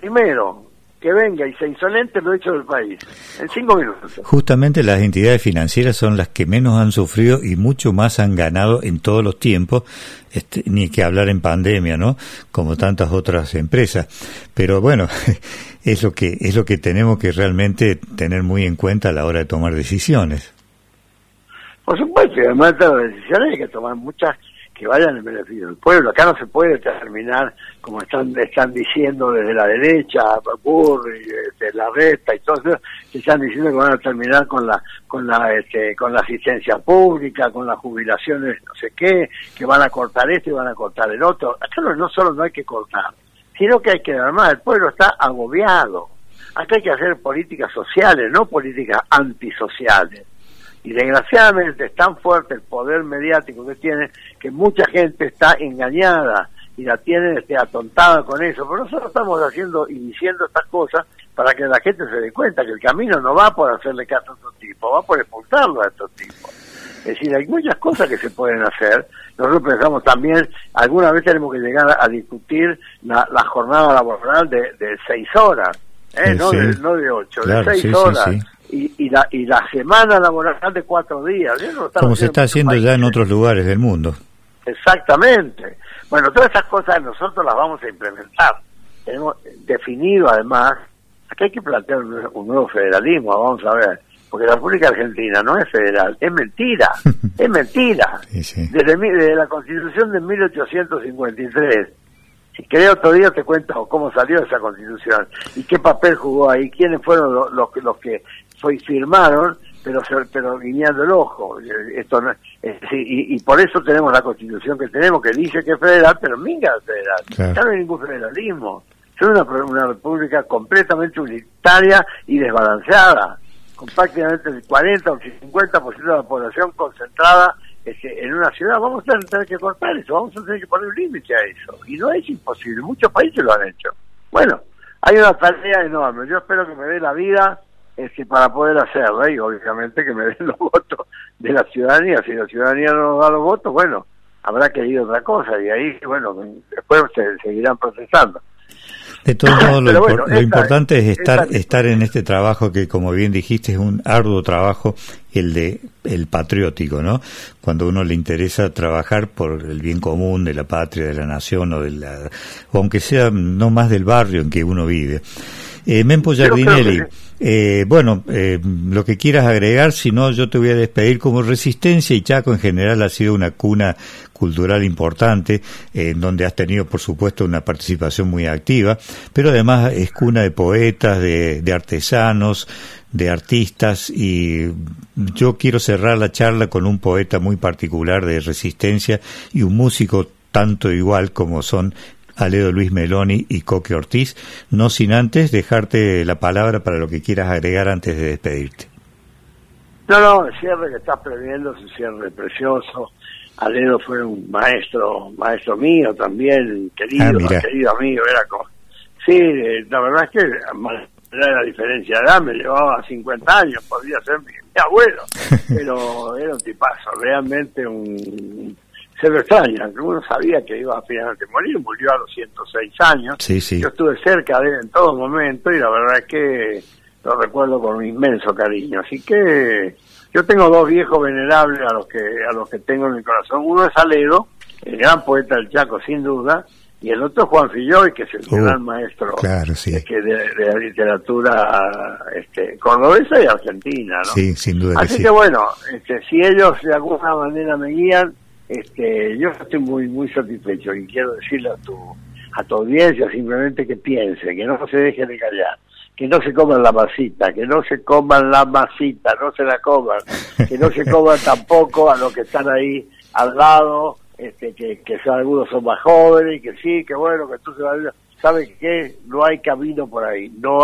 que venga y se insolente lo echo del país en 5 minutos. Justamente las entidades financieras son las que menos han sufrido y mucho más han ganado en todos los tiempos, ni que hablar en pandemia, ¿no? Como tantas otras empresas. Pero bueno, es lo que tenemos que realmente tener muy en cuenta a la hora de tomar decisiones. Por supuesto, y además de las decisiones hay que tomar muchas que vayan en beneficio del pueblo. Acá no se puede terminar como están diciendo desde la derecha, Burri, la Reta y todo eso, que están diciendo que van a terminar con la asistencia pública, con las jubilaciones, no sé qué, que van a cortar esto y van a cortar el otro. Acá no solo no hay que cortar, sino que hay que además, el pueblo está agobiado. Acá hay que hacer políticas sociales, no políticas antisociales. Y desgraciadamente es tan fuerte el poder mediático que tiene que mucha gente está engañada y la tienen atontada con eso. Pero nosotros estamos haciendo y diciendo estas cosas para que la gente se dé cuenta que el camino no va por hacerle caso a estos tipos, va por expulsarlo a estos tipos. Es decir, hay muchas cosas que se pueden hacer. Nosotros pensamos también, alguna vez tenemos que llegar a discutir la jornada laboral de 6 horas, no de 8, claro, de 6 horas. Sí. Y la semana laboral de 4 días. Como se está haciendo ya en otros lugares del mundo. Exactamente. Bueno, todas esas cosas nosotros las vamos a implementar. Tenemos definido además, acá hay que plantear un nuevo federalismo, vamos a ver, porque la República Argentina no es federal, es mentira, es mentira. Sí. Desde la Constitución de 1853, si querés otro día te cuento cómo salió esa Constitución y qué papel jugó ahí, quiénes fueron los que firmaron, pero guiñando el ojo. Esto no, y por eso tenemos la Constitución que tenemos, que dice que es federal, pero minga es federal. Claro. Ya no hay ningún federalismo. Es una república completamente unitaria y desbalanceada, con prácticamente el 40 o el 50% de la población concentrada en una ciudad. Vamos a tener que cortar eso, vamos a tener que poner un límite a eso. Y no es imposible, muchos países lo han hecho. Bueno, hay una tarea enorme. Yo espero que me dé la vida para poder hacerlo, y obviamente que me den los votos de la ciudadanía. Si la ciudadanía no nos da los votos, bueno, habrá que ir a otra cosa, y ahí, bueno, después se seguirán procesando. De todos modos, lo importante es estar en este trabajo que, como bien dijiste, es un arduo trabajo, el patriótico, ¿no? Cuando a uno le interesa trabajar por el bien común de la patria, de la nación, o aunque sea no más del barrio en que uno vive. Mempo Giardinelli, lo que quieras agregar, si no yo te voy a despedir. Como Resistencia y Chaco en general ha sido una cuna cultural importante, en donde has tenido por supuesto una participación muy activa, pero además es cuna de poetas, de artesanos, de artistas, y yo quiero cerrar la charla con un poeta muy particular de Resistencia y un músico tanto igual como son Aledo Luis Meloni y Coque Ortiz, no sin antes dejarte la palabra para lo que quieras agregar antes de despedirte. No, el cierre que estás previendo es un cierre precioso. Aledo fue un maestro mío también, querido amigo, era como... Sí, la verdad es que era la diferencia de edad, me llevaba 50 años, podría ser mi abuelo, pero era un tipazo, realmente se lo extraña, uno sabía que iba a finalmente morir, murió a los 106 años, sí. Yo estuve cerca de él en todo momento y la verdad es que lo recuerdo con un inmenso cariño, así que yo tengo dos viejos venerables a los que tengo en mi corazón. Uno es Aledo, el gran poeta del Chaco sin duda, y el otro es Juan Filloy, que es el gran maestro, claro, sí, de la literatura cordobesa y argentina, ¿no? Sí, sin duda. Así que que sí. bueno, si ellos de alguna manera me guían, yo estoy muy muy satisfecho, y quiero decirle a tu audiencia simplemente que piense, que no se deje de callar, que no se coman la masita, no se la coman, que no se coman tampoco a los que están ahí al lado, que algunos son más jóvenes, y que sí, que bueno, que tú ¿sabes qué? No hay camino por ahí.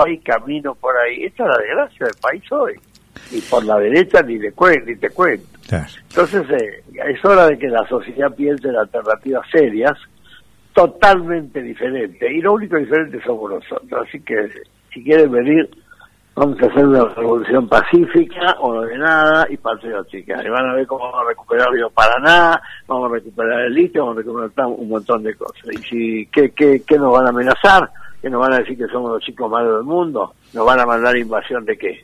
Esta es la desgracia del país hoy. Y por la derecha ni te cuento. Claro. Entonces, es hora de que la sociedad piense en alternativas serias, totalmente diferentes. Y lo único diferente somos nosotros. Así que, si quieren venir, vamos a hacer una revolución pacífica, ordenada y patriótica. Y van a ver cómo vamos a recuperar Río Paraná, vamos a recuperar el litio, vamos a recuperar un montón de cosas. Y ¿qué nos van a amenazar? ¿Qué nos van a decir que somos los chicos malos del mundo? ¿Nos van a mandar invasión de qué?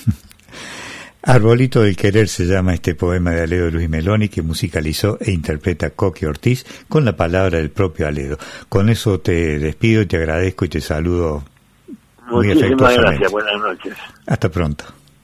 Arbolito del Querer se llama este poema de Aledo Luis Meloni, que musicalizó e interpreta Coque Ortiz con la palabra del propio Aledo. Con eso te despido y te agradezco y te saludo muy afectuosamente. Gracias, buenas noches. Hasta pronto.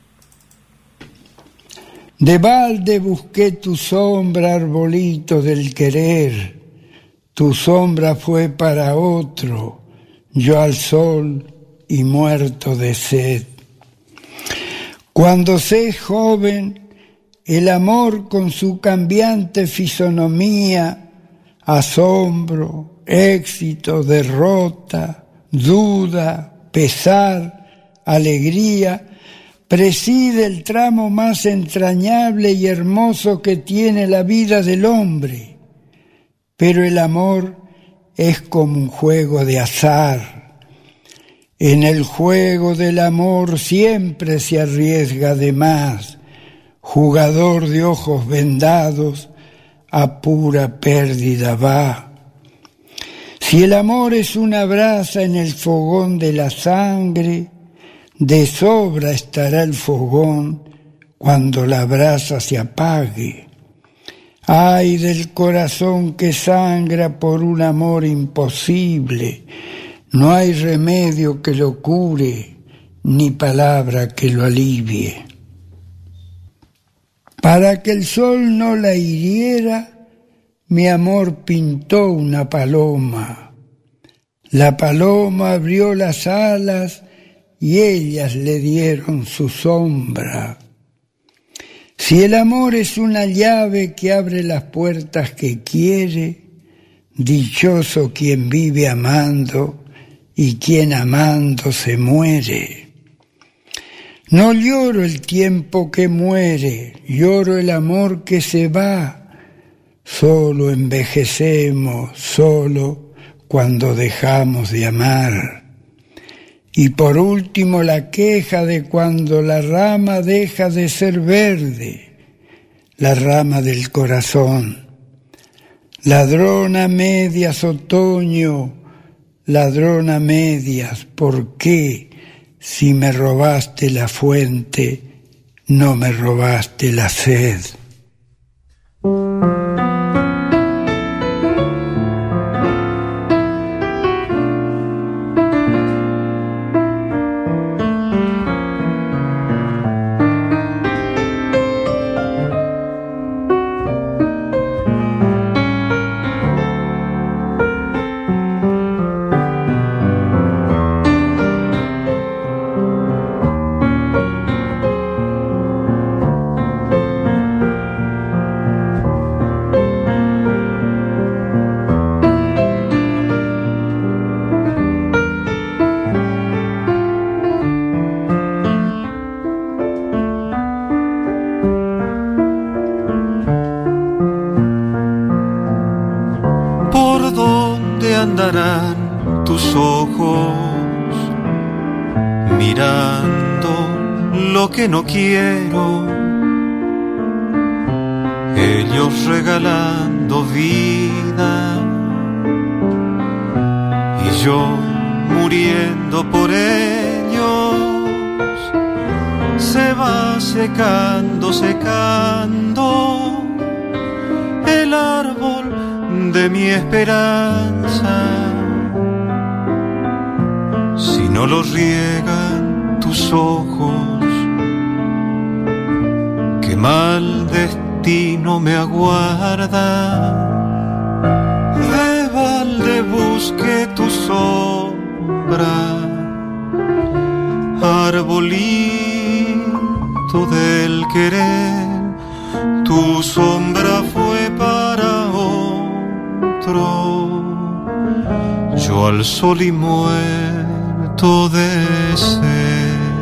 De balde busqué tu sombra, arbolito del querer. Tu sombra fue para otro, yo al sol y muerto de sed. Cuando se es joven, el amor con su cambiante fisonomía, asombro, éxito, derrota, duda, pesar, alegría, preside el tramo más entrañable y hermoso que tiene la vida del hombre. Pero el amor es como un juego de azar. En el juego del amor siempre se arriesga de más. Jugador de ojos vendados, a pura pérdida va. Si el amor es una brasa en el fogón de la sangre, de sobra estará el fogón cuando la brasa se apague. Ay del corazón que sangra por un amor imposible, no hay remedio que lo cure, ni palabra que lo alivie. Para que el sol no la hiriera, mi amor pintó una paloma. La paloma abrió las alas y ellas le dieron su sombra. Si el amor es una llave que abre las puertas que quiere, dichoso quien vive amando y quien amando se muere. No lloro el tiempo que muere, lloro el amor que se va. Solo envejecemos, solo cuando dejamos de amar. Y por último la queja de cuando la rama deja de ser verde, la rama del corazón. Ladrona medias, otoño, ladrona medias, ¿por qué, si me robaste la fuente, no me robaste la sed? dónde andarán tus ojos mirando lo que no quiero, ellos regalando vida y yo muriendo por ellos. Se va secando, secando el árbol de mi esperanza. Si no los riegan tus ojos, qué mal destino me aguarda. De balde busqué tu sombra, arbolito del querer, tu sombra fue para otro, yo al sol y muerto de sed.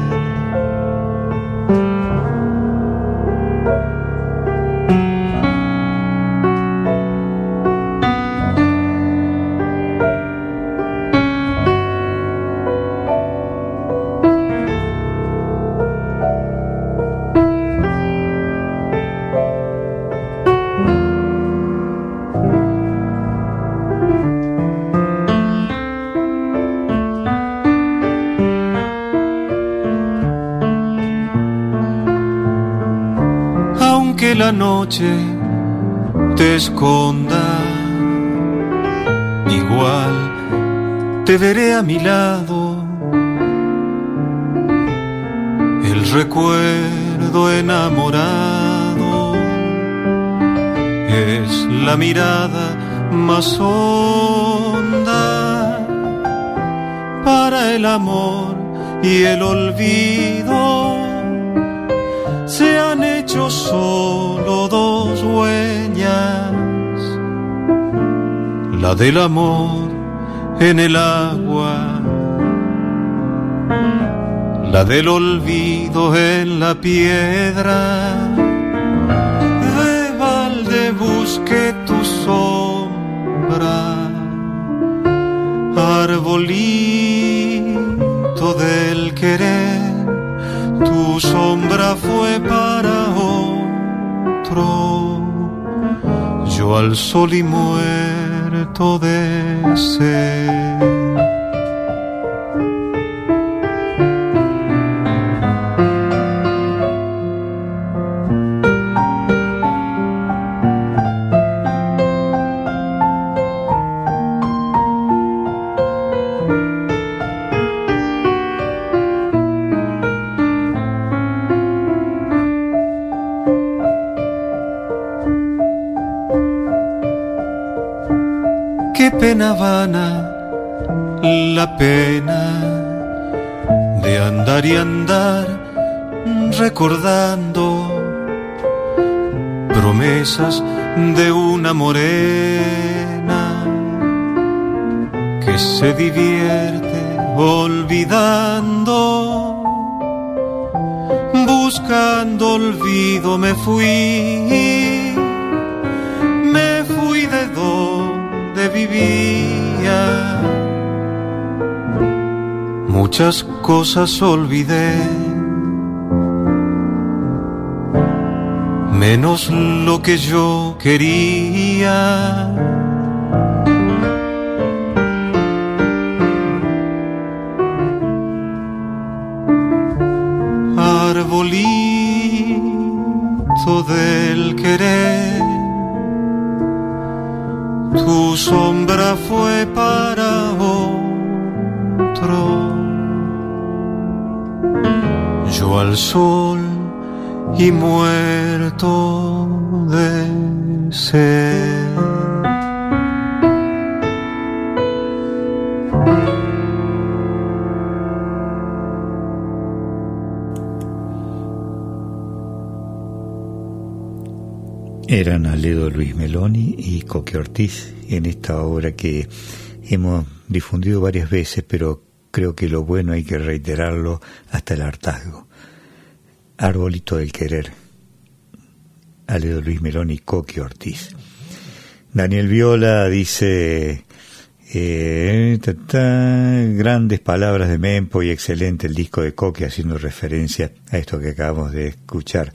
La noche te esconda, igual te veré a mi lado. El recuerdo enamorado es la mirada más honda para el amor y el olvido. Se han hecho solo dos huellas, la del amor en el agua, la del olvido en la piedra. De balde busqué tu sombra, arbolito del querer, tu sombra fue para otro, yo al sol y muerto de sed. Pena vana, la pena de andar y andar recordando promesas de una morena que se divierte olvidando. Buscando olvido me fui de donde vivía. Muchas cosas olvidé, menos lo que yo quería. Arbolito del querer, tu sombra fue para otro, yo al sol y muerto de sed. Eran Aledo Luis Meloni y Coqui Ortiz en esta obra que hemos difundido varias veces, pero creo que lo bueno hay que reiterarlo hasta el hartazgo. Arbolito del querer, Aledo Luis Meloni y Coqui Ortiz. Daniel Viola dice, Grandes palabras de Mempo y excelente el disco de Coqui, haciendo referencia a esto que acabamos de escuchar.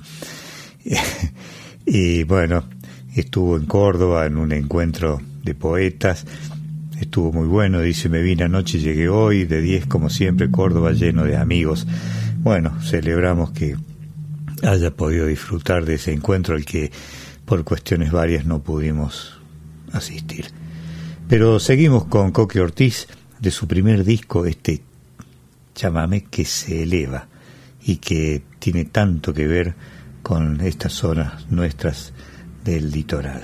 Y bueno, estuvo en Córdoba en un encuentro de poetas, estuvo muy bueno, dice: me vine anoche y llegué hoy, de 10 como siempre, Córdoba lleno de amigos. Bueno, celebramos que haya podido disfrutar de ese encuentro al que por cuestiones varias no pudimos asistir. Pero seguimos con Coqui Ortiz, de su primer disco, este Chamamé que se eleva y que tiene tanto que ver con estas zonas nuestras del litoral.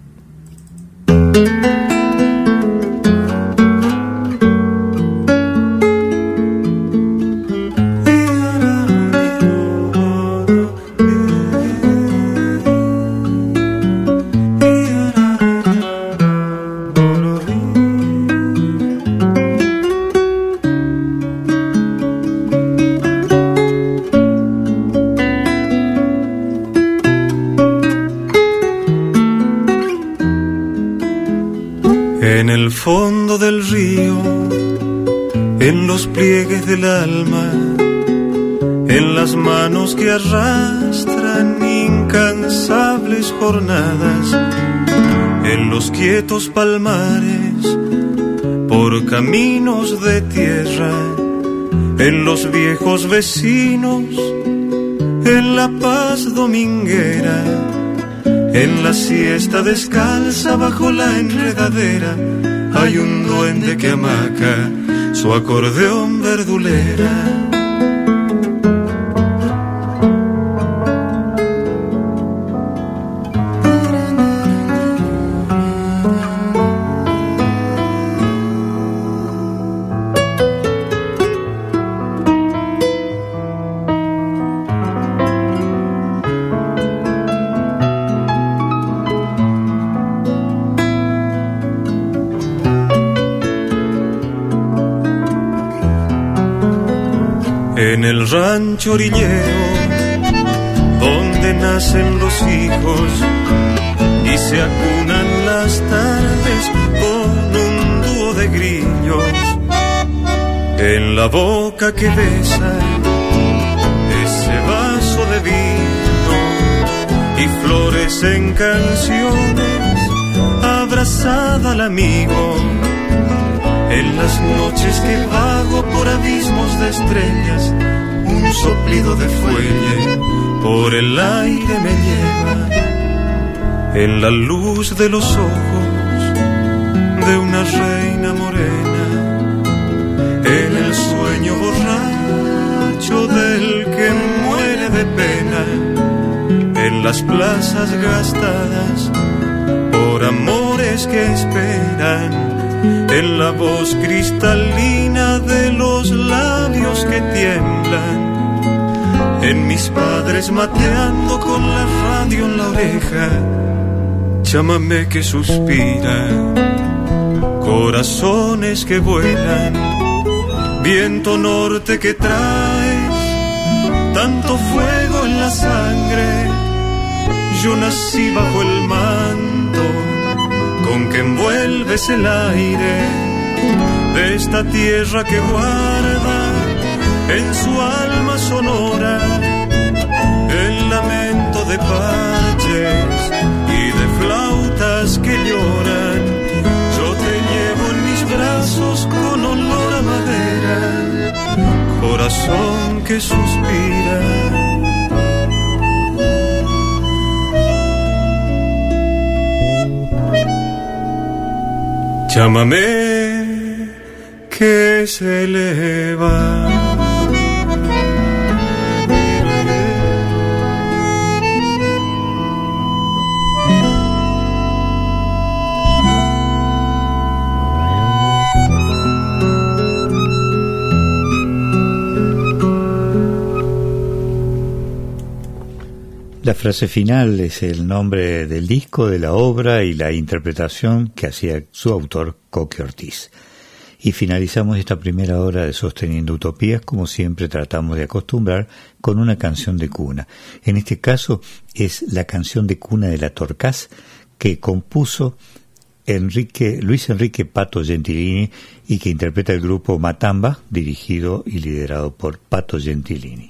En el fondo del río, en los pliegues del alma, en las manos que arrastran incansables jornadas, en los quietos palmares, por caminos de tierra, en los viejos vecinos, en la paz dominguera, en la siesta descalza bajo la enredadera, hay un duende que amaca su acordeón verdulera. En el rancho orillero, donde nacen los hijos y se acunan las tardes con un dúo de grillos, en la boca que besa ese vaso de vino y florecen canciones, abrazada al amigo. En las noches que vago por abismos de estrellas, un soplido de fuelle por el aire me lleva. En la luz de los ojos de una reina morena, en el sueño borracho del que muere de pena, en las plazas gastadas por amores que esperan, en la voz cristalina de los labios que tiemblan, en mis padres mateando con la radio en la oreja, chámame que suspira, corazones que vuelan, viento norte que traes, tanto fuego en la sangre, yo nací bajo el manto con que envuelves el aire de esta tierra que guarda en su alma sonora el lamento de parches y de flautas que lloran. Yo te llevo en mis brazos con olor a madera, corazón que suspira. Chámame que se eleva. La frase final es el nombre del disco, de la obra y la interpretación que hacía su autor, Coqui Ortiz. Y finalizamos esta primera hora de Sosteniendo Utopías, como siempre tratamos de acostumbrar, con una canción de cuna. En este caso es la canción de cuna de La Torcaz, que compuso Luis Enrique Pato Gentilini y que interpreta el grupo Matamba, dirigido y liderado por Pato Gentilini.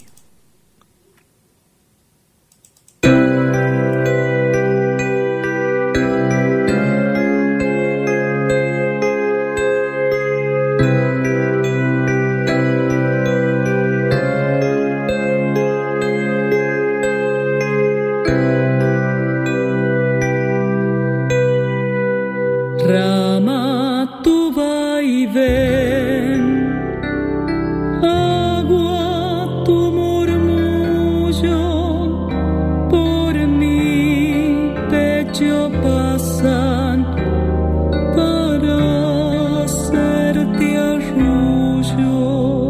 Rama, tu vaivén, agua, tu murmullo, por mi pecho pasan para hacerte arrullo.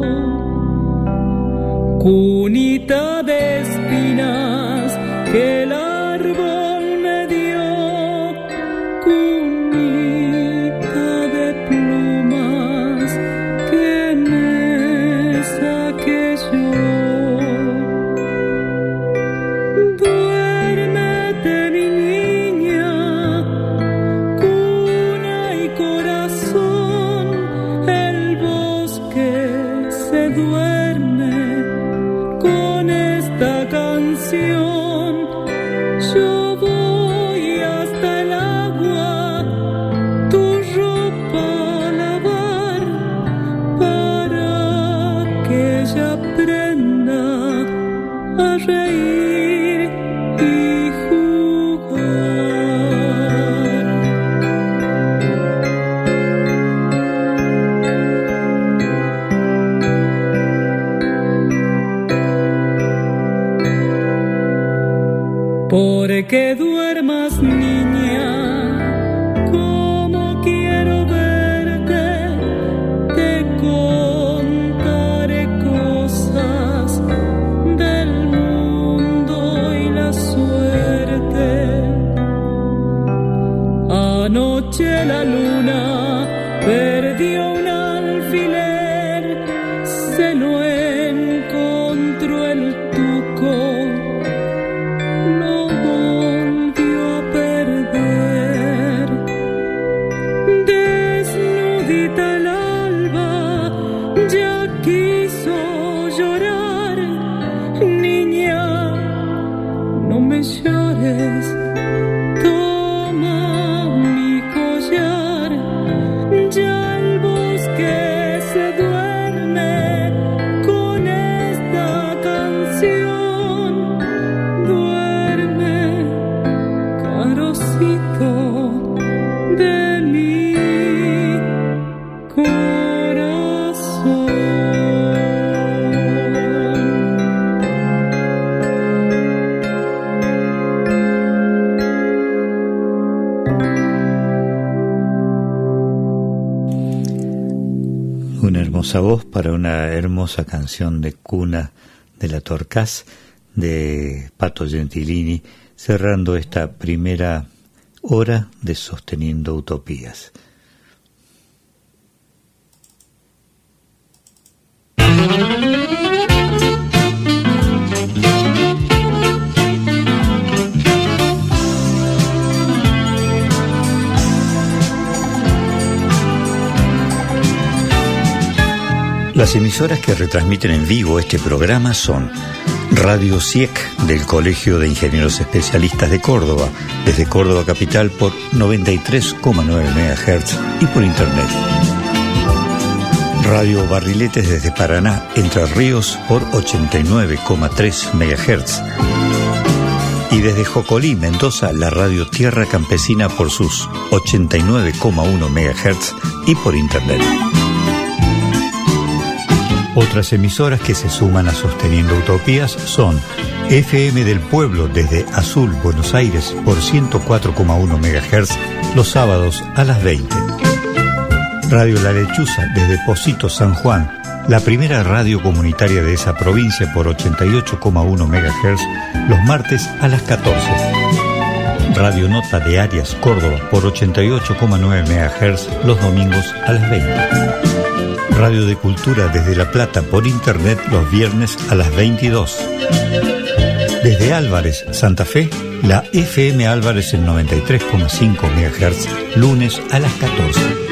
Cunita de espinas que el árbol me dio, yo voy hasta el agua, tu ropa a lavar, para que ella aprenda a reír y jugar. Porque duermas, niña, como quiero verte, te contaré cosas del mundo y la suerte. Anoche la luna perdió un alfiler, se lo encontró el tuco. Toma mi collar, ya el bosque se duerme con esta canción. Duerme, carocito de mi corazón. Una hermosa voz para una hermosa canción de cuna de la Torcaz de Pato Gentilini, cerrando esta primera hora de Sosteniendo Utopías. Las emisoras que retransmiten en vivo este programa son Radio CIEC del Colegio de Ingenieros Especialistas de Córdoba, desde Córdoba Capital por 93,9 MHz y por Internet. Radio Barriletes desde Paraná, Entre Ríos por 89,3 MHz. Y desde Jocolí, Mendoza, la Radio Tierra Campesina por sus 89,1 MHz y por Internet. Otras emisoras que se suman a Sosteniendo Utopías son FM del Pueblo desde Azul, Buenos Aires por 104,1 MHz los sábados a las 20. Radio La Lechuza desde Pocito, San Juan, la primera radio comunitaria de esa provincia por 88,1 MHz los martes a las 14. Radio Nota de Arias, Córdoba por 88,9 MHz los domingos a las 20. Radio de Cultura desde La Plata por Internet los viernes a las 22. Desde Álvarez, Santa Fe, la FM Álvarez en 93,5 MHz, lunes a las 14.